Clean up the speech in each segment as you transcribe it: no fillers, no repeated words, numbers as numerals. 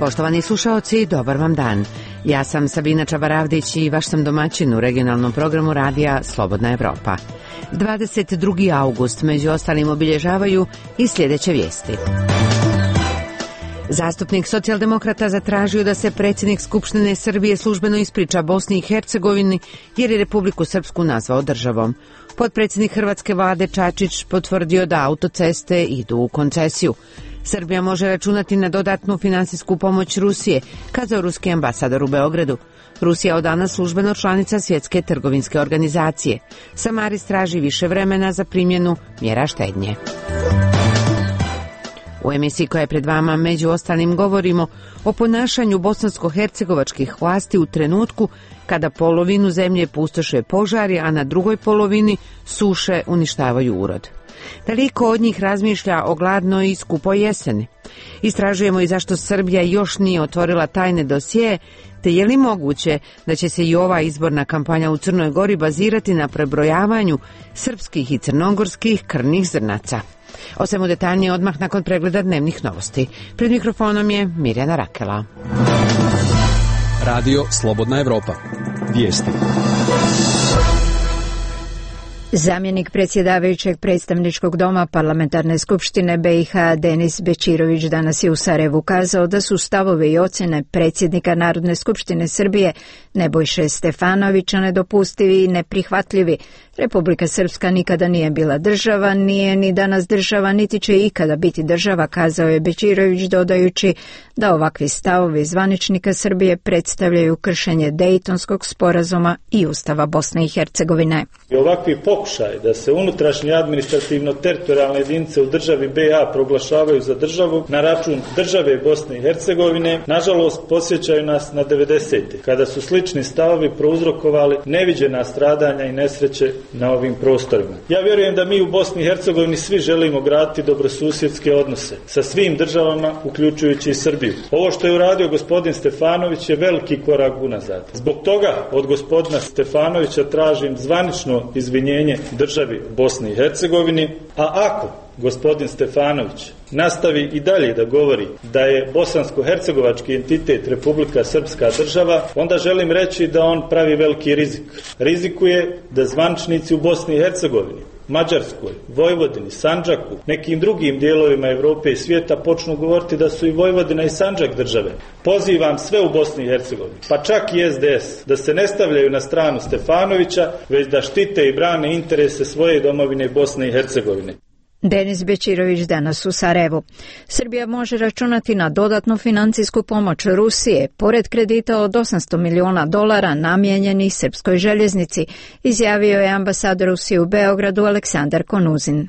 Poštovani slušaoci, dobar vam dan. Ja sam Sabina Čabaravdić i vaš sam domaćin u regionalnom programu radija Slobodna Evropa. 22. august među ostalim obilježavaju i sljedeće vijesti. Zastupnik socijaldemokrata zatražio da se predsjednik Skupštine Srbije službeno ispriča Bosni i Hercegovini jer je Republiku Srpsku nazvao državom. Potpredsjednik hrvatske vlade Čačić potvrdio da autoceste idu u koncesiju. Srbija može računati na dodatnu finansijsku pomoć Rusije, kazao ruski ambasador u Beogradu. Rusija od danas službeno članica Svjetske trgovinske organizacije. Samaris traži više vremena za primjenu mjera štednje. U emisiji koja je pred vama među ostalim govorimo o ponašanju bosansko-hercegovačkih vlasti u trenutku kada polovinu zemlje pustoše požari, a na drugoj polovini suše uništavaju urod. Da li iko od njih razmišlja o gladnoj i skupoj jeseni? Istražujemo i zašto Srbija još nije otvorila tajne dosije, te je li moguće da će se i ova izborna kampanja u Crnoj Gori bazirati na prebrojavanju srpskih i crnogorskih krvnih zrnaca. O svemu detaljnije odmah nakon pregleda dnevnih novosti. Pred mikrofonom je Mirjana Rakela. Radio Slobodna Evropa. Vijesti. Zamjenik predsjedavajućeg predstavničkog doma Parlamentarne skupštine BiH Denis Bećirović danas je u Sarajevu kazao da su stavove i ocjene predsjednika Narodne skupštine Srbije Nebojše Stefanovića nedopustivi i neprihvatljivi. Republika Srpska nikada nije bila država, nije ni danas država, niti će ikada biti država, kazao je Bećirović, dodajući da ovakvi stavovi zvaničnika Srbije predstavljaju kršenje Dejtonskog sporazuma i Ustava Bosne i Hercegovine. Ovakvi pokušaj da se unutrašnje administrativno-teritorijalne jedinice u državi BiH proglašavaju za državu na račun države Bosne i Hercegovine, nažalost podsjećaju nas na 90. kada su slični stavovi prouzrokovali neviđena stradanja i nesreće na ovim prostorima. Ja vjerujem da mi u Bosni i Hercegovini svi želimo graditi dobrosusjedske odnose sa svim državama, uključujući i Srbiju. Ovo što je uradio gospodin Stefanović je veliki korak unazad. Zbog toga od gospodina Stefanovića tražim zvanično izvinjenje državi Bosni i Hercegovini, a ako gospodin Stefanović nastavi i dalje da govori da je bosansko-hercegovački entitet Republika Srpska država, onda želim reći da on pravi veliki rizik. Rizikuje da zvaničnici u Bosni i Hercegovini, Mađarskoj, Vojvodini, Sandžaku, nekim drugim dijelovima Evrope i svijeta počnu govoriti da su i Vojvodina i Sandžak države. Pozivam sve u Bosni i Hercegovini, pa čak i SDS, da se ne stavljaju na stranu Stefanovića, već da štite i brane interese svoje domovine Bosne i Hercegovine. Denis Bećirović danas u Sarajevu. Srbija može računati na dodatnu financijsku pomoć Rusije, pored kredita od $800 miliona namijenjenih srpskoj željeznici, izjavio je ambasador Rusije u Beogradu Aleksandar Konuzin.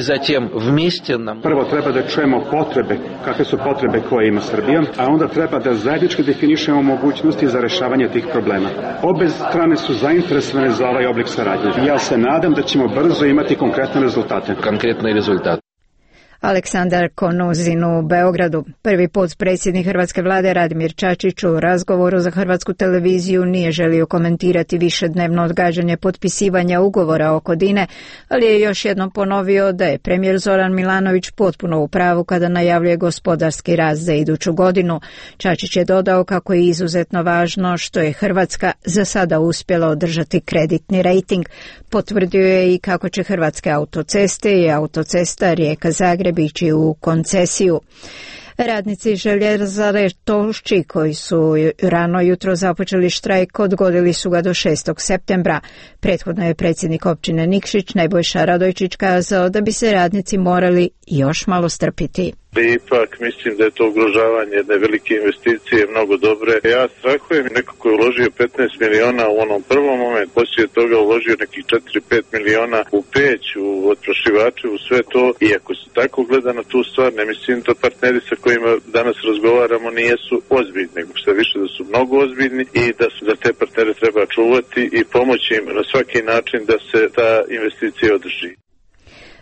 Prvo treba da čujemo potrebe, kakve su potrebe koje ima Srbija, a onda treba da zajednički definišemo mogućnosti za rešavanje tih problema. Obe strane su zainteresovane za ovaj oblik saradnje. Ja se nadam da ćemo brzo imati konkretne rezultate. Aleksandar Konuzin u Beogradu. Prvi potpredsjednik hrvatske vlade Radimir Čačić u razgovoru za Hrvatsku televiziju nije želio komentirati višednevno odgađanje potpisivanja ugovora oko Dine, ali je još jednom ponovio da je premijer Zoran Milanović potpuno u pravu kada najavljuje gospodarski rast za iduću godinu. Čačić je dodao kako je izuzetno važno što je Hrvatska za sada uspjela održati kreditni rejting. Potvrdio je i kako će Hrvatske autoceste i autocesta Rijeka-Zagreb ići u koncesiju. Radnici željezare Tolšći koji su rano jutro započeli štrajk odgodili su ga do 6. septembra. Prethodno je predsjednik općine Nikšić Nebojša Radojčić kazao da bi se radnici morali još malo strpiti. Ipak mislim da je to ugrožavanje jedne velike investicije mnogo dobre. Ja strahujem, neko ko je uložio 15 miliona u onom prvom momentu, poslije toga uložio nekih 4-5 miliona u peć, u oprašivače, u sve to. I ako se tako gleda na tu stvar, ne mislim da partneri sa kojima danas razgovaramo nijesu ozbiljni, nego što više da su mnogo ozbiljni i da te partnere treba čuvati i pomoći im na svaki način da se ta investicija održi.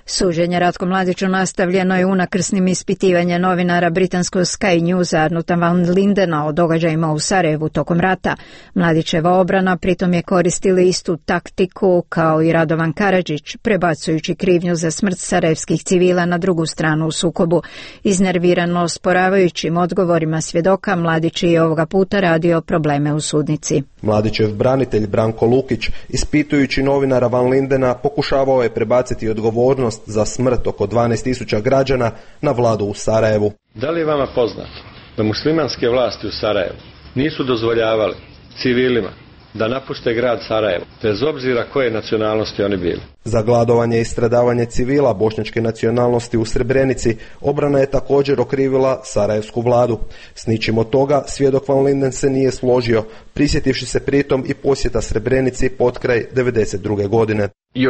Suđenje Ratku Mladiću nastavljeno je unakrsnim ispitivanje novinara britanskog Sky Newsa Arnuta van Lindena o događajima u Sarajevu tokom rata. Mladićeva obrana pritom je koristila istu taktiku kao i Radovan Karadžić, prebacujući krivnju za smrt sarajevskih civila na drugu stranu u sukobu. Iznervirano osporavajućim odgovorima svjedoka, Mladić je ovoga puta radio probleme u sudnici. Mladićev branitelj Branko Lukić, ispitujući novinara van Lindena, pokušavao je prebaciti odgovornost za smrt oko 12.000 građana na vladu u Sarajevu. Da li je vama poznato da muslimanske vlasti u Sarajevu nisu dozvoljavali civilima da napuste grad Sarajevo, bez obzira koje nacionalnosti oni bili? Za gladovanje i stradavanje civila bošnjačke nacionalnosti u Srebrenici obrana je također okrivila sarajevsku vladu. S ničim od toga svjedok van Linden se nije složio, prisjetivši se pritom i posjeta Srebrenici potkraj 1992. godine.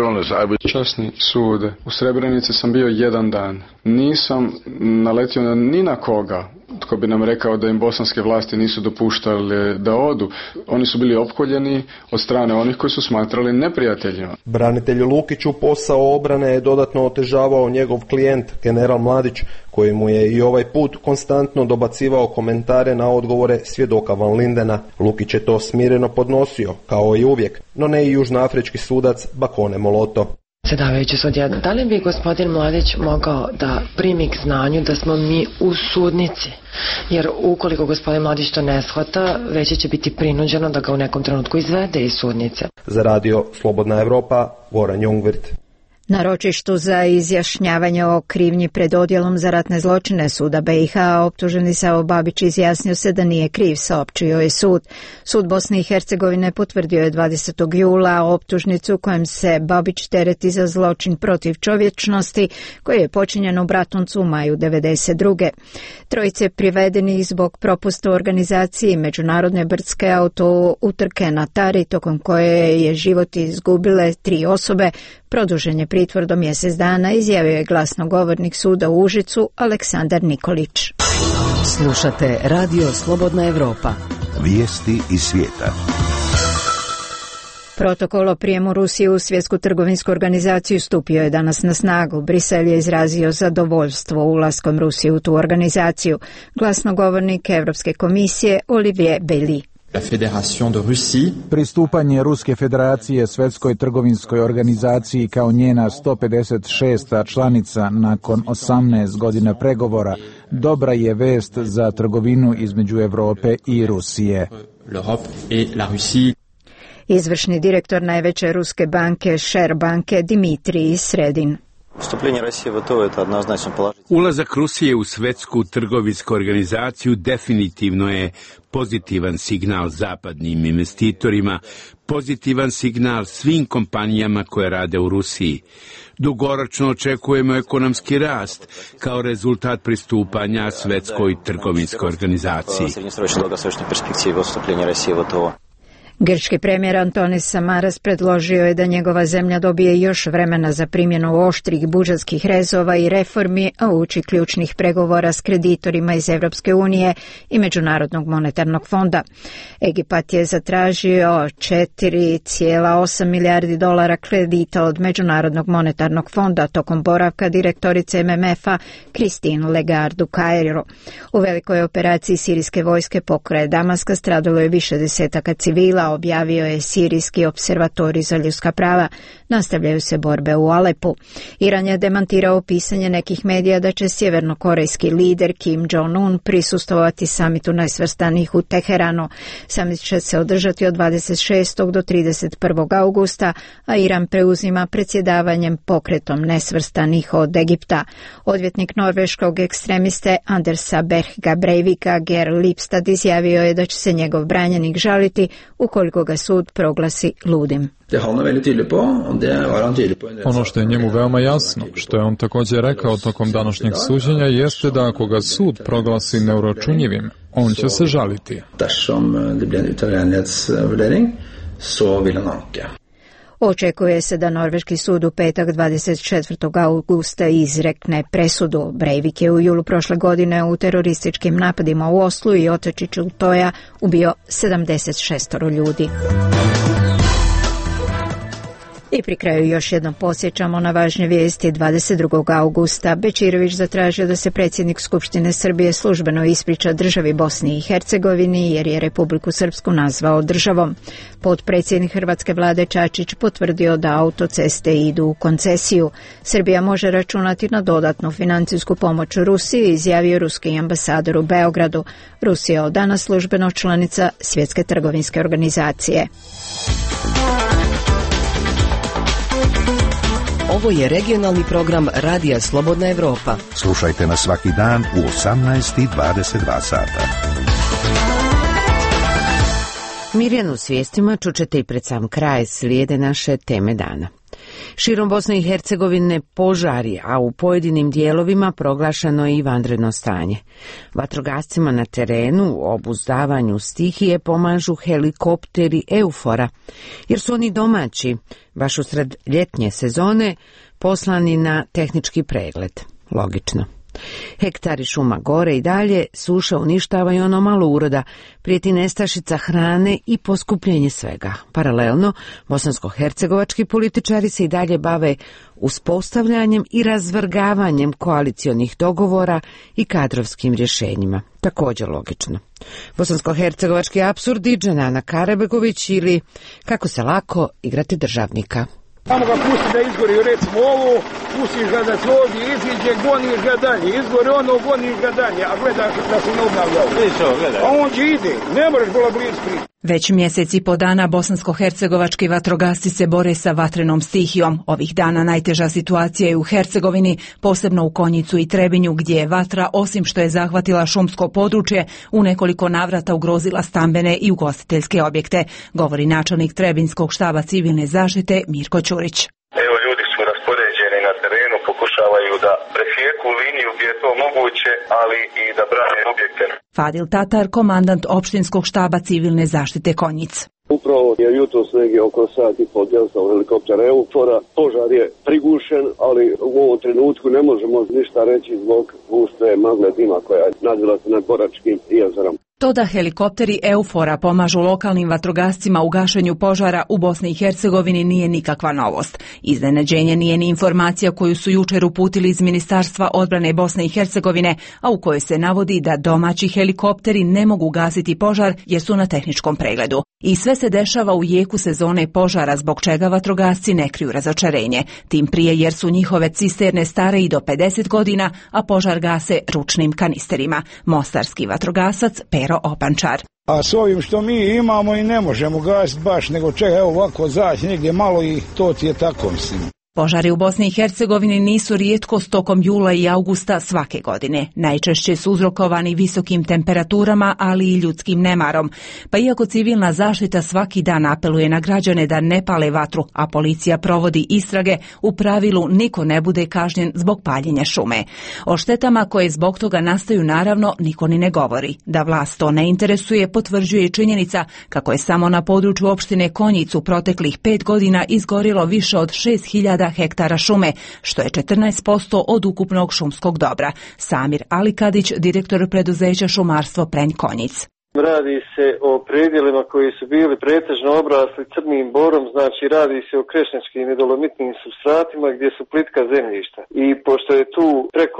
Časni sud, u Srebrenici sam bio 1 dan. Nisam naletio ni na koga tko bi nam rekao da im bosanske vlasti nisu dopuštali da odu. Oni su bili opkoljeni od strane onih koji su smatrali neprijateljima. Branitelju Lukiću posao obrane je dodatno otežavao njegov klijent, general Mladić, koji mu je i ovaj put konstantno dobacivao komentare na odgovore svjedoka van Lindena. Lukić je to smireno podnosio, kao i uvijek, no ne i južnoafrički sudac Bakone Moloto. Predsjedavajući sudija, da li bi gospodin Mladić mogao da primi k znanju da smo mi u sudnici? Jer ukoliko gospodin Mladić to ne shvata, već će biti prinuđeno da ga u nekom trenutku izvede iz sudnice. Za radio Slobodna Evropa, Goran Jungwirth. Na ročištu za izjašnjavanje o krivnji pred odjelom za ratne zločine suda BiH optuženi Savo Babić izjasnio se da nije kriv, saopćio je sud. Sud Bosne i Hercegovine potvrdio je 20. jula optužnicu kojem se Babić tereti za zločin protiv čovječnosti koji je počinjen u Bratuncu u maju 1992. Trojice privedeni zbog propusta u organizaciji međunarodne brdske auto utrke na Tari, tokom koje je život izgubile 3 osobe, produžen je pritvor do mjesec dana, izjavio je glasnogovornik suda u Užicu Aleksandar Nikolić. Slušate Radio Slobodna Evropa. Vijesti iz svijeta. Protokol o prijemu Rusije u Svjetsku trgovinsku organizaciju stupio je danas na snagu. Brisel je izrazio zadovoljstvo ulaskom Rusije u tu organizaciju. Glasnogovornik Europske komisije Olivier Belli. Pristupanje Ruske federacije Svjetskoj trgovinskoj organizaciji kao njena 156. članica nakon 18 godina pregovora dobra je vest za trgovinu između Europe i Rusije. Izvršni direktor najveće ruske banke Šer banke Dimitrij Sredin. Ulazak Rusije u Svjetsku trgovinsku organizaciju definitivno je pozitivan signal zapadnim investitorima, pozitivan signal svim kompanijama koje rade u Rusiji. Dugoročno očekujemo ekonomski rast kao rezultat pristupanja Svjetskoj trgovinskoj organizaciji. Grčki premijer Antonis Samaras predložio je da njegova zemlja dobije još vremena za primjenu oštrih budžetskih rezova i reformi, a uoči ključnih pregovora s kreditorima iz Europske unije i Međunarodnog monetarnog fonda. Egipat je zatražio 4,8 milijardi dolara kredita od Međunarodnog monetarnog fonda tokom boravka direktorice MMF-a Christine Lagarde u Kairu. U velikoj operaciji sirijske vojske pokraj Damaska stradalo je više desetaka civila, objavio je Sirijski observatorij za ljudska prava. Nastavljaju se borbe u Alepu. Iran je demantirao pisanje nekih medija da će sjevernokorejski lider Kim Jong-un prisustvovati samitu najsvrstanijih u Teheranu. Samit će se održati od 26. do 31. augusta, a Iran preuzima predsjedavanjem pokretom nesvrstanih od Egipta. Odvjetnik norveškog ekstremiste Andersa Berga Breivika Ger Lipstad izjavio je da će se njegov branjenik žaliti ukoliko ga sud proglasi ludim. Ono što je njemu veoma jasno, što je on također rekao tokom današnjeg suđenja, jeste da ako ga sud proglasi neuračunljivim, on će se žaliti. Očekuje se da norveški sud u petak 24. augusta izrekne presudu. Breivik je u julu prošle godine u terorističkim napadima u Oslu i otočiću Toja ubio 76 ljudi. I pri kraju još jednom podsjećamo na važne vijesti. 22. augusta Bečirović zatražio da se predsjednik Skupštine Srbije službeno ispriča državi Bosni i Hercegovini jer je Republiku Srpsku nazvao državom. Potpredsjednik hrvatske vlade Čačić potvrdio da autoceste idu u koncesiju. Srbija može računati na dodatnu financijsku pomoć Rusiji, izjavio ruski ambasador u Beogradu. Rusija od danas službeno članica Svjetske trgovinske organizacije. Ovo je regionalni program Radija Slobodna Evropa. Slušajte nas svaki dan u 18:22 sata. Mirjanu s vijestima čućete i pred sam kraj slijede naše teme dana. Širom Bosne i Hercegovine požari, a u pojedinim dijelovima proglašeno je i vanredno stanje. Vatrogascima na terenu u obuzdavanju stihije pomažu helikopteri EUFOR-a, jer su oni domaći, baš usred ljetnje sezone, poslani na tehnički pregled. Logično. Hektari šuma gore i dalje, suša uništava i ono malo uroda, prijeti nestašica hrane i poskupljenje svega. Paralelno, bosansko-hercegovački političari se i dalje bave uspostavljanjem i razvrgavanjem koalicionih dogovora i kadrovskim rješenjima. Također logično. Bosansko-hercegovački apsurd i Dženana Karabegović ili kako se lako igrati državnika. Samo ga pusti da izgori, recimo ovo, pustiš ga da se ovdje iziđe, goniš ga dalje, izgori ono, goniš ga dalje, a gledaš da se ne obnavlja. A on će ide, ne možeš bola bliski. Već mjesec i po dana bosansko-hercegovački vatrogasci se bore sa vatrenom stihijom. Ovih dana najteža situacija je u Hercegovini, posebno u Konjicu i Trebinju, gdje je vatra, osim što je zahvatila šumsko područje, u nekoliko navrata ugrozila stambene i ugostiteljske objekte, govori načelnik Trebinskog štaba civilne zaštite Mirko Ćurić. Evo, ljudi su raspoređeni na terenu, pokušavaju da presjeku liniju gdje je to moguće, ali i da brane objekte. Fadil Tatar, komandant opštinskog štaba civilne zaštite Konjic. Upravo je jutros negdje oko sat i pol djelstao helikopter EUFOR-a. Požar je prigušen, ali u ovom trenutku ne možemo ništa reći zbog guste magle dima koja je nadvila se nad Boračkim jezerom. To da helikopteri EUFOR-a pomažu lokalnim vatrogascima u gašenju požara u Bosni i Hercegovini nije nikakva novost. Iznenađenje nije ni informacija koju su jučer uputili iz Ministarstva odbrane Bosne i Hercegovine, a u kojoj se navodi da domaći helikopteri ne mogu gasiti požar jer su na tehničkom pregledu. I sve se dešava u jeku sezone požara, zbog čega vatrogasci ne kriju razočarenje. Tim prije jer su njihove cisterne stare i do 50 godina, a požar gase ručnim kanisterima. Mostarski vatrogasac Pero Opančar. A s ovim što mi imamo i ne možemo gasiti baš, nego čega evo ovako zaći negdje malo i to ti je tako, mislim. Požari u Bosni i Hercegovini nisu rijetkost tokom jula i augusta svake godine. Najčešće su uzrokovani visokim temperaturama, ali i ljudskim nemarom. Pa iako civilna zaštita svaki dan apeluje na građane da ne pale vatru, a policija provodi istrage, u pravilu niko ne bude kažnjen zbog paljenja šume. O štetama koje zbog toga nastaju naravno niko ni ne govori. Da vlast to ne interesuje potvrđuje i činjenica kako je samo na području opštine Konjic u proteklih 5 godina izgorilo više od 6.000 hektara šume, što je 14% od ukupnog šumskog dobra. Samir Alikadić, direktor preduzeća Šumarstvo Prenj Konjic. Radi se o predjelima koji su bili pretežno obrasli crnim borom, znači radi se o krešničkim i dolomitnim supstratima gdje su plitka zemljišta. I pošto je tu preko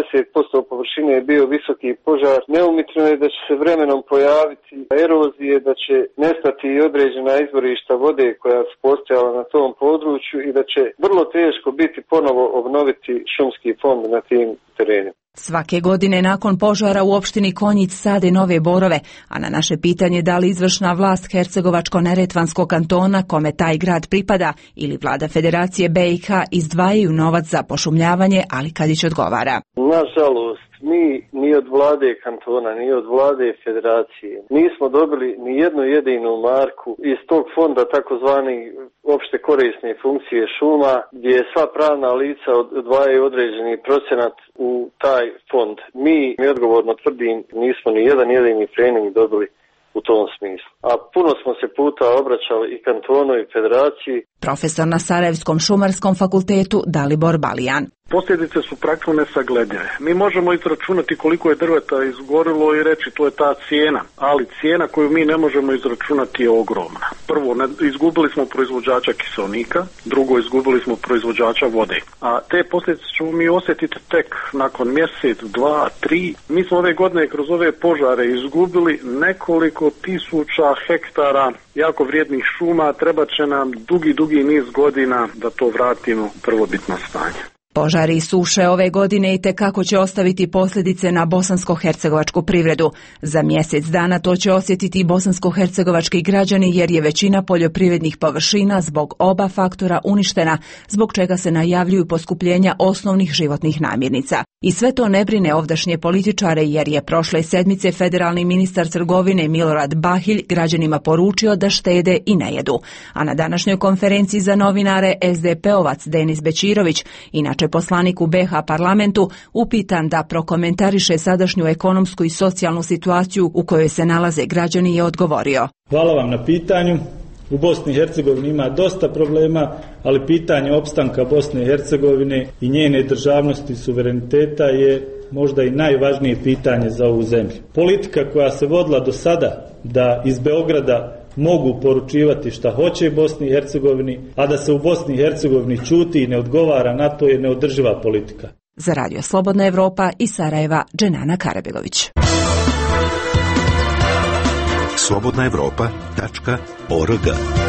80% površine bio visoki požar, neumitno je da će se vremenom pojaviti erozije, da će nestati i određena izvorišta vode koja su postojala na tom području i da će vrlo teško biti ponovo obnoviti šumski fond na tim terenima. Svake godine nakon požara u opštini Konjic sade nove borove, a na naše pitanje da li izvršna vlast Hercegovačko-neretvanskog kantona, kome taj grad pripada, ili vlada Federacije BiH izdvajaju novac za pošumljavanje, Alikadić odgovara. Nažalost, mi ni od vlade kantona, ni od vlade Federacije nismo dobili ni jednu jedinu marku iz tog fonda takozvani opšte korisne funkcije šuma, gdje sva pravna lica odvajaju određeni procenat u taj fond. Mi odgovorno tvrdim, nismo ni jedan jedini trening dobili u tom smislu. A puno smo se puta obraćali i kantonu i federaciji. Profesor na Sarajevskom šumarskom fakultetu Dalibor Balijan. Posljedice su praktično nesagledive. Mi možemo izračunati koliko je drveta izgorilo i reći to je ta cijena, ali cijena koju mi ne možemo izračunati je ogromna. Prvo, izgubili smo proizvođača kiseonika, drugo, izgubili smo proizvođača vode. A te posljedice ćemo mi osjetiti tek nakon mjesec, 2, 3. Mi smo ove godine kroz ove požare izgubili nekoliko tisuća hektara jako vrijednih šuma, treba će nam dugi niz godina da to vratimo u prvobitno stanje. Požari i suše ove godine itekako će ostaviti posljedice na bosansko-hercegovačku privredu. Za mjesec dana to će osjetiti i bosansko-hercegovački građani jer je većina poljoprivrednih površina zbog oba faktora uništena, zbog čega se najavljuju poskupljenja osnovnih životnih namirnica. I sve to ne brine ovdašnje političare jer je prošle sedmice federalni ministar trgovine Milorad Bahilj građanima poručio da štede i ne jedu. A na današnjoj konferenciji za novinare SDP-ovac Denis Bećirović, inače poslanik u BiH parlamentu, upitan da prokomentariše sadašnju ekonomsku i socijalnu situaciju u kojoj se nalaze građani, je odgovorio. Hvala vam na pitanju. U Bosni i Hercegovini ima dosta problema, ali pitanje opstanka Bosne i Hercegovine i njene državnosti i suvereniteta je možda i najvažnije pitanje za ovu zemlju. Politika koja se vodila do sada da iz Beograda mogu poručivati šta hoće Bosni i Hercegovini, a da se u Bosni i Hercegovini ćuti i ne odgovara na to je neodrživa politika. Za Radio Slobodna Evropa iz Sarajeva, Dženana Karabegović. slobodnaevropa.org.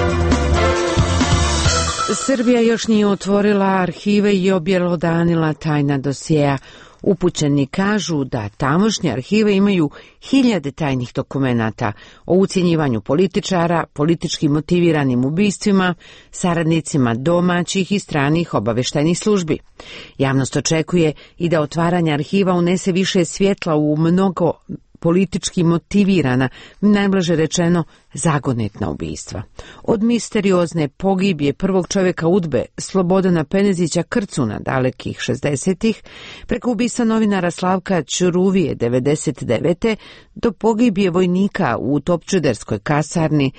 Srbija još nije otvorila arhive i objelodanila tajna dosjea. Upućeni kažu da tamošnje arhive imaju hiljade tajnih dokumenata o ucjenjivanju političara, politički motiviranim ubistvima, saradnicima domaćih i stranih obavještajnih službi. Javnost očekuje i da otvaranje arhiva unese više svjetla u mnogo politički motivirana, najblaže rečeno zagonetna ubistva. Od misteriozne pogibije prvog čovjeka UDBE Slobodana Penezića Krcuna dalekih 60-ih, preko ubistva novinara Slavka Ćuruvije 99. do pogibije vojnika u Topčuderskoj kasarni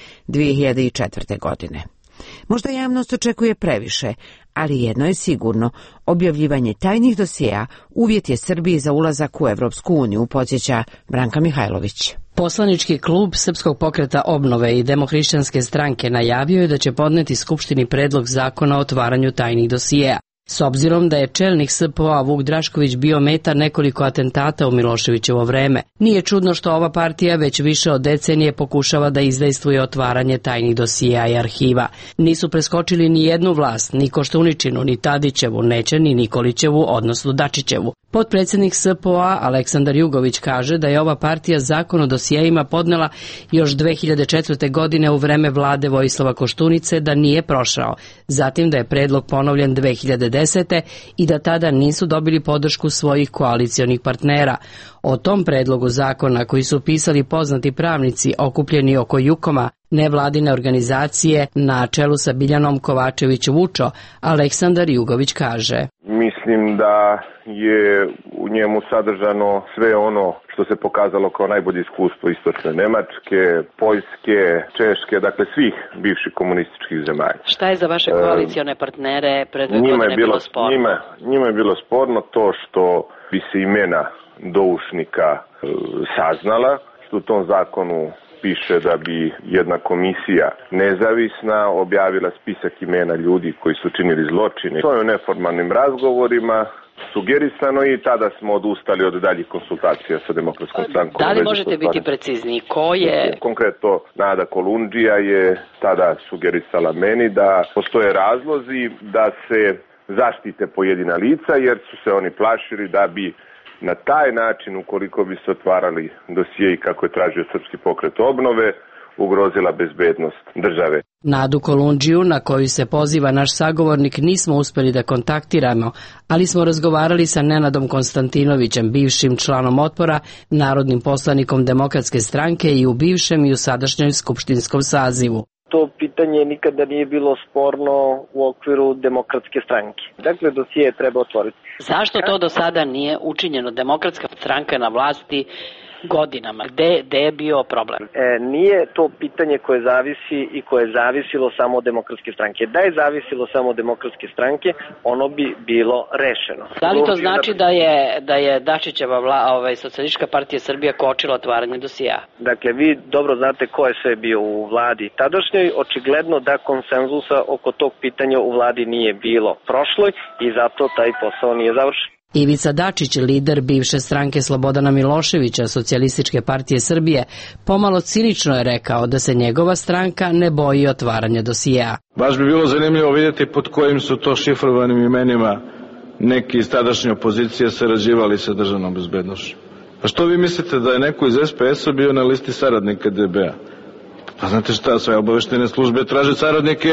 2004. godine. Možda javnost očekuje previše, ali jedno je sigurno, objavljivanje tajnih dosjea uvjet je Srbiji za ulazak u Evropsku uniju, podsjeća Branka Mihajlović. Poslanički klub Srpskog pokreta obnove i Demohrišćanske stranke najavio je da će podneti Skupštini predlog zakona o otvaranju tajnih dosjea. S obzirom da je čelnik SPO-a Vuk Drašković bio meta nekoliko atentata u Miloševićevo vreme, nije čudno što ova partija već više od decenije pokušava da izdejstvuje otvaranje tajnih dosjea i arhiva. Nisu preskočili ni jednu vlast, ni Koštuničinu, ni Tadićevu, neće ni Nikolićevu, odnosno Dačićevu. Potpredsjednik SPO-a Aleksandar Jugović kaže da je ova partija zakon o dosjejima podnela još 2004. godine u vreme vlade Vojislava Koštunice, da nije prošao. Zatim da je predlog ponovljen 2010. i da tada nisu dobili podršku svojih koalicionih partnera. O tom predlogu zakona koji su pisali poznati pravnici okupljeni oko Jukoma, nevladine organizacije na čelu sa Biljanom Kovačević Vučo, Aleksandar Jugović kaže: Mislim da je u njemu sadržano sve ono što se pokazalo kao najbolje iskustvo istočne Nemačke, Poljske, Češke, dakle svih bivših komunističkih zemalja. Šta je za vaše koalicione partnere pred 2 godine bilo sporno? Njima je bilo sporno to što bi se imena doušnika saznala, što u tom zakonu piše da bi jedna komisija nezavisna objavila spisak imena ljudi koji su činili zločine. To je u neformalnim razgovorima sugerisano i tada smo odustali od daljih konsultacija sa Demokratskom strankom. Da li možete biti precizniji? Ko je? Konkretno Nada Kolundžija je tada sugerisala meni da postoje razlozi da se zaštite pojedina lica jer su se oni plašili da bi na taj način, ukoliko bi se otvarali dosjei kako je tražio Srpski pokret obnove, ugrozila bezbednost države. Nadu Kolundžiju, na koju se poziva naš sagovornik, nismo uspjeli da kontaktiramo, ali smo razgovarali sa Nenadom Konstantinovićem, bivšim članom Otpora, narodnim poslanikom Demokratske stranke i u bivšem i u sadašnjoj skupštinskom sazivu. To pitanje nikada nije bilo sporno u okviru Demokratske stranke. Dakle, dosije treba otvoriti. Zašto to do sada nije učinjeno? Demokratska stranka na vlasti godinama. Gde je bio problem? Nije to pitanje koje zavisi i koje je zavisilo samo od Demokratske stranke. Da je zavisilo samo od Demokratske stranke, ono bi bilo rešeno. Da li to znači da je Dačićeva Socijalistička partija Srbije kočila otvaranje dosija? Dakle, vi dobro znate ko je sve bio u vladi tadašnjoj. Očigledno da konsenzusa oko tog pitanja u vladi nije bilo prošloj i zato taj posao nije završen. Ivica Dačić, lider bivše stranke Slobodana Miloševića, Socijalističke partije Srbije, pomalo cinično je rekao da se njegova stranka ne boji otvaranja dosija. Baš bi bilo zanimljivo vidjeti pod kojim su to šifrovanim imenima neki iz tadašnje opozicije sarađivali sa državnom bezbednošću. A što vi mislite da je neko iz SPS-a bio na listi saradnika DB-a? Pa znate šta, sve obaveštene službe traže saradnike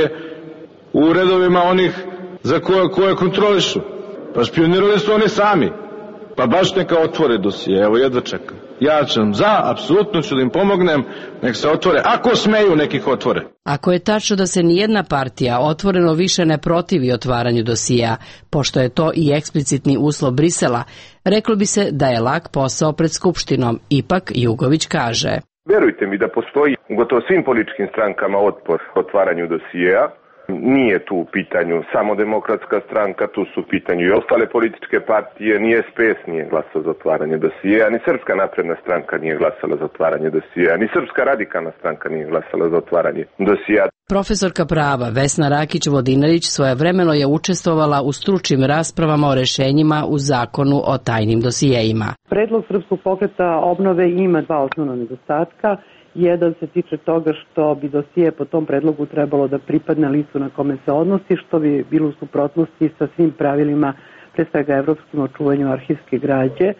u redovima onih za koje kontrolišu. Pa špionirali su oni sami. Pa baš neka otvore dosije, evo jedva čekam. Ja sam za, apsolutno ću da im pomognem, nek se otvore, ako smeju nekih otvore. Ako je tačno da se nijedna partija otvoreno više ne protivi otvaranju dosija, pošto je to i eksplicitni uslov Brisela, reklo bi se da je lak posao pred Skupštinom, ipak Jugović kaže. Verujte mi da postoji u gotovo svim političkim strankama otpor otvaranju dosijeja. Nije tu u pitanju samo Demokratska stranka, tu su u pitanju i ostale političke partije, ni SPS nije glasao za otvaranje dosijeja, ni Srpska napredna stranka nije glasala za otvaranje dosijeja, ni Srpska radikalna stranka nije glasala za otvaranje dosijeja. Profesorka prava Vesna Rakić-Vodinarić svojevremeno je učestvovala u stručnim raspravama o rešenjima u zakonu o tajnim dosijejima. Predlog Srpskog pokreta obnove ima dva osnovna nedostatka. Jedan se tiče toga što bi dosije po tom predlogu trebalo da pripadne licu na kome se odnosi, što bi bilo u suprotnosti sa svim pravilima, pre svega evropskim, o čuvanju arhivske građe.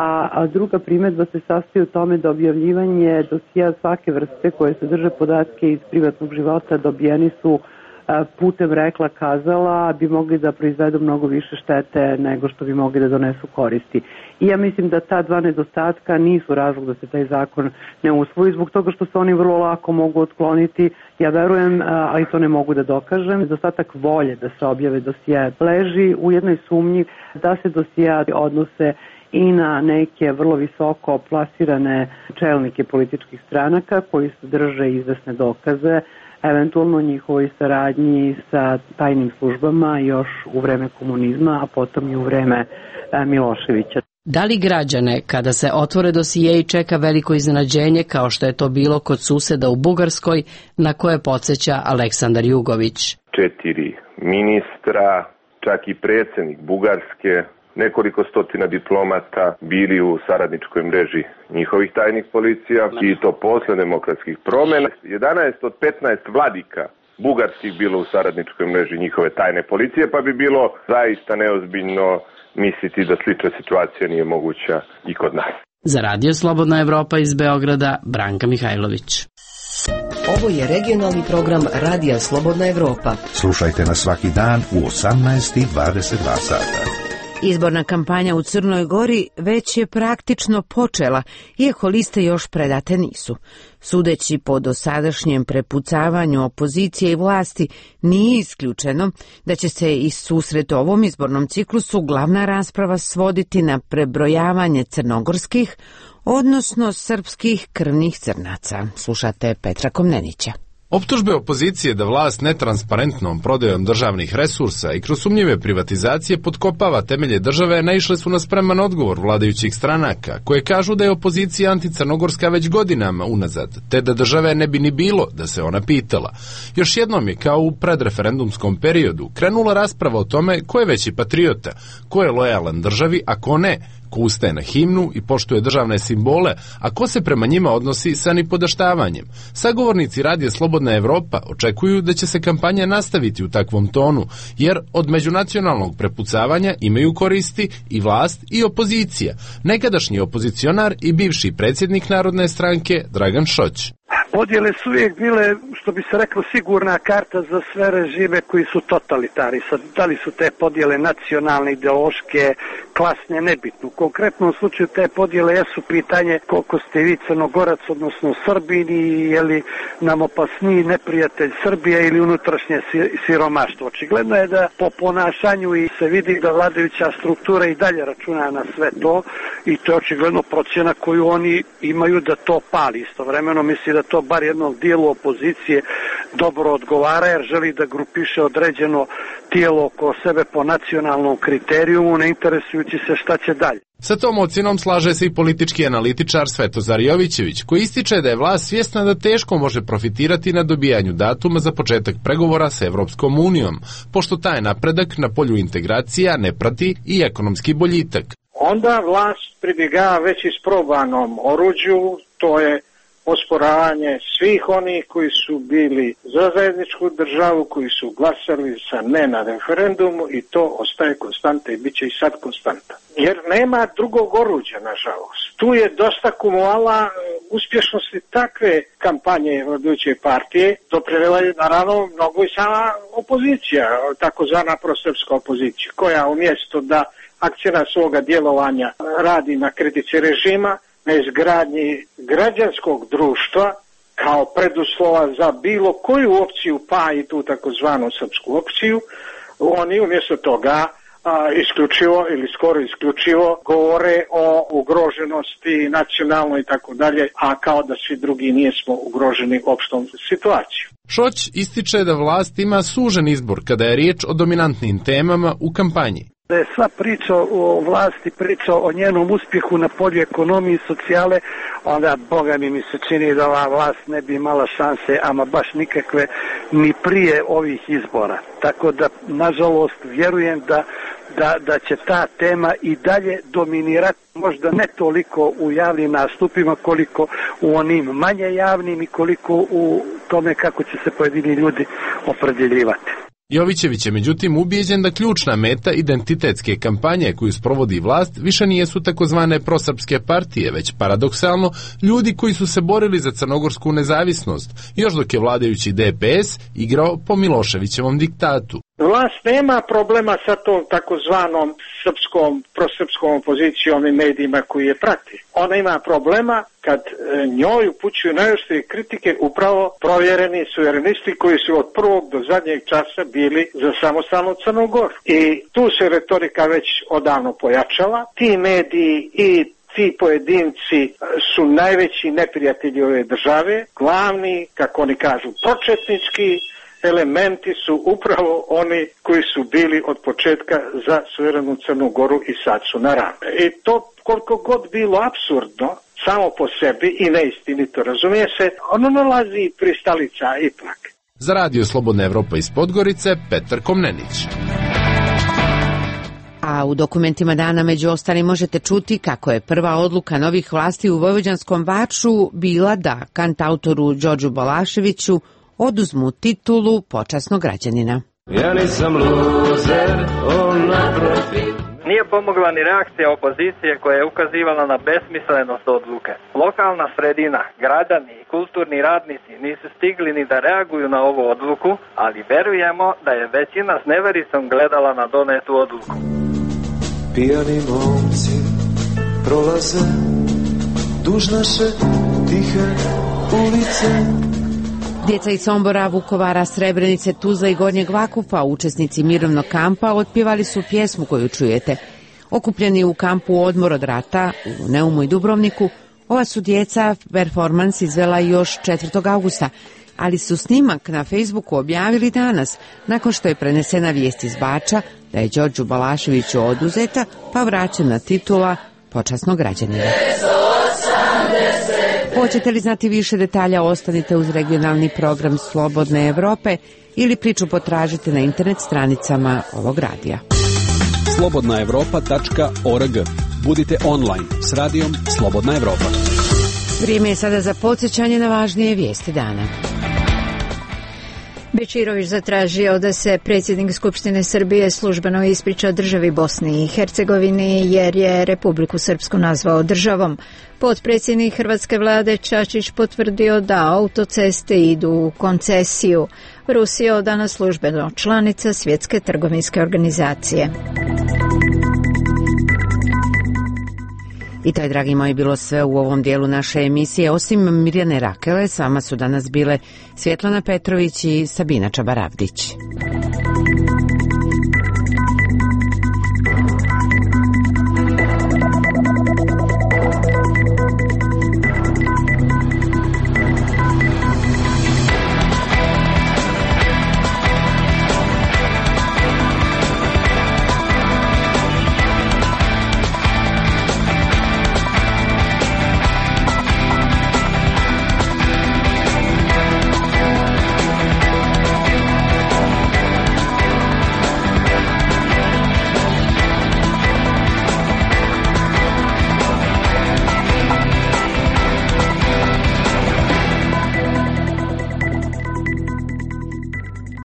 A druga primedba se sastoji u tome da objavljivanje dosija svake vrste koje sadrže podatke iz privatnog života dobijeni su putem rekla kazala, bi mogli da proizvedu mnogo više štete nego što bi mogli da donesu koristi. I ja mislim da ta dva nedostatka nisu razlog da se taj zakon ne usvoji, zbog toga što se oni vrlo lako mogu otkloniti. Ja verujem, ali to ne mogu da dokažem, nedostatak volje da se objave dosije leži u jednoj sumnji da se dosije odnose i na neke vrlo visoko plasirane čelnike političkih stranaka koji drže izvesne dokaze, eventualno njihovoj saradnji sa tajnim službama još u vreme komunizma, a potom i u vreme Miloševića. Da li građane, kada se otvore dosijeji, čeka veliko iznenađenje kao što je to bilo kod suseda u Bugarskoj, na koje podsjeća Aleksandar Jugović? 4 ministra, čak i predsjednik Bugarske, nekoliko stotina diplomata bili u saradničkoj mreži njihovih tajnih policija i to posle demokratskih promjena. 11 od 15 vladika bugarskih bilo u saradničkoj mreži njihove tajne policije, pa bi bilo zaista neozbiljno misliti da slična situacija nije moguća i kod nas. Za Radio Slobodna Evropa iz Beograda, Branka Mihajlović. Ovo je regionalni program Radija Slobodna Evropa. Slušajte nas svaki dan u 18:22 sata. Izborna kampanja u Crnoj Gori već je praktično počela, iako liste još predate nisu. Sudeći po dosadašnjem prepucavanju opozicije i vlasti, nije isključeno da će se i susret ovom izbornom ciklusu glavna rasprava svoditi na prebrojavanje crnogorskih, odnosno srpskih krvnih crnaca. Slušate Petra Komnenića. Optužbe opozicije da vlast netransparentnom prodajom državnih resursa i kroz sumnjive privatizacije potkopava temelje države naišle su na spreman odgovor vladajućih stranaka, koje kažu da je opozicija anticrnogorska već godinama unazad, te da države ne bi ni bilo da se ona pitala. Još jednom je, kao u predreferendumskom periodu, krenula rasprava o tome ko je veći patriota, ko je lojalan državi, a ko ne, ko ustaje na himnu i poštuje državne simbole, a ko se prema njima odnosi sa nipodaštavanjem. Sagovornici Radija Slobodna Evropa očekuju da će se kampanja nastaviti u takvom tonu, jer od međunacionalnog prepucavanja imaju koristi i vlast i opozicija. Nekadašnji opozicionar i bivši predsjednik Narodne stranke Dragan Šoć. Podjele su uvijek bile, što bi se reklo, sigurna karta za sve režime koji su totalitari. Sad, da li su te podjele nacionalne, ideološke, klasne, nebitno. U konkretnom slučaju te podjele jesu pitanje koliko ste vi Crnogorac, odnosno Srbin, i je li nam opasniji neprijatelj Srbije ili unutrašnje siromaštvo. Očigledno je da po ponašanju i se vidi da vladajuća struktura i dalje računa na sve to, i to je očigledno procjena koju oni imaju da to pali. Istovremeno misli da to bar jednom dijelu opozicije dobro odgovara, jer želi da grupiše određeno tijelo oko sebe po nacionalnom kriterijumu, ne interesujući se šta će dalje. Sa tom ocjenom slaže se i politički analitičar Svetozar Jovićević, koji ističe da je vlast svjesna da teško može profitirati na dobijanju datuma za početak pregovora sa Evropskom unijom, pošto taj napredak na polju integracija ne prati i ekonomski boljitak. Onda vlast pribjegava već isprobanom oruđu, to je osporavanje svih onih koji su bili za zajedničku državu, koji su glasali sa ne na referendumu, i to ostaje konstanta i bit će i sad konstanta. Jer nema drugog oruđa, nažalost. Tu je dosta kumuvala uspješnosti takve kampanje vladajuće partije. Doprinijela je naravno mnogo i sama opozicija, takozvana prosrpska opozicija, koja umjesto da akcija svoga djelovanja radi na kritici režima, na izgradnji građanskog društva kao preduslova za bilo koju opciju, pa i tu takozvanu srpsku opciju, oni umjesto toga isključivo ili skoro isključivo govore o ugroženosti nacionalnoj i tako dalje, a kao da svi drugi nismo ugroženi opštom situacijom. Šoć ističe da vlast ima sužen izbor kada je riječ o dominantnim temama u kampanji. Da je sva priča o vlasti, priča o njenom uspjehu na polju ekonomije i socijale, onda Boga mi se čini da ova vlast ne bi imala šanse, ama baš nikakve, ni prije ovih izbora. Tako da, nažalost, vjerujem da će ta tema i dalje dominirati, možda ne toliko u javnim nastupima koliko u onim manje javnim i koliko u tome kako će se pojedini ljudi opredjeljivati. Jovićević je međutim ubijeđen da ključna meta identitetske kampanje koju sprovodi vlast više nijesu takozvane prosrpske partije, već paradoksalno ljudi koji su se borili za crnogorsku nezavisnost, još dok je vladajući DPS igrao po Miloševićevom diktatu. Vlast nema problema sa tom takozvanom prosrpskom opozicijom i medijima koji je prati. Ona ima problema kad njoj upućuju najoštrije kritike upravo provjereni suverenisti koji su od prvog do zadnjeg časa bili za samostalnu Crnu Goru. I tu se retorika već odavno pojačala. Ti mediji i ti pojedinci su najveći neprijatelji ove države, glavni, kako oni kažu, početnički elementi su upravo oni koji su bili od početka za suverenu Crnu Goru i sad su na rame. I to koliko god bilo apsurdno samo po sebi i neistinito, razumije se, ono nalazi pristalica ipak. Za Radio Slobodna Evropa iz Podgorice, Petar Komnenić. A u dokumentima dana među ostalim možete čuti kako je prva odluka novih vlasti u vojvođanskom Vaču bila da kantautoru Đorđu Balaševiću oduzmu titulu počasnog građanina. Ja nisam luzer, naprotiv. Nije pomogla ni reakcija opozicije koja je ukazivala na besmislenost odluke. Lokalna sredina, građani i kulturni radnici nisu stigli ni da reaguju na ovu odluku, ali verujemo da je većina s neverisom gledala na donetu odluku. Pijani momci prolaze duž naše tihe ulice. Djeca iz Sombora, Vukovara, Srebrenice, Tuzla i Gornjeg Vakufa, učesnici mirovnog kampa, otpjevali su pjesmu koju čujete. Okupljeni u kampu Odmor od rata u Neumu i Dubrovniku, ova su djeca performans izvela još 4. augusta, ali su snimak na Facebooku objavili danas, nakon što je prenesena vijest iz Bača da je Đorđu Balaševiću oduzeta, pa vraćena titula počasnog građanina. Hoćete li znati više detalja, ostanite uz regionalni program Slobodne Evrope ili priču potražite na internet stranicama ovog radija. slobodnaevropa.org. Budite online s radijom Slobodna Evropa. Vrijeme je sada za podsjećanje na važnije vijesti dana. Bečirović zatražio da se predsjednik Skupštine Srbije službeno ispriča državi Bosni i Hercegovini jer je Republiku Srpsku nazvao državom. Potpredsjednik hrvatske vlade Čačić potvrdio da autoceste idu u koncesiju. Rusija je od danas službeno članica Svjetske trgovinske organizacije. I to je, dragi moji, bilo sve u ovom dijelu naše emisije. Osim Mirjane Rakele, s vama su danas bile Svjetlana Petrović i Sabina Čabaravdić.